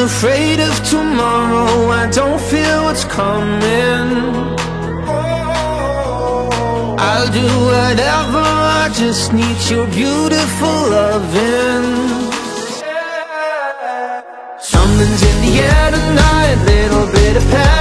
afraid of tomorrow, I don't fear what's coming. I'll do whatever, I just need your beautiful loving. Something's in the air tonight, little bit of passion.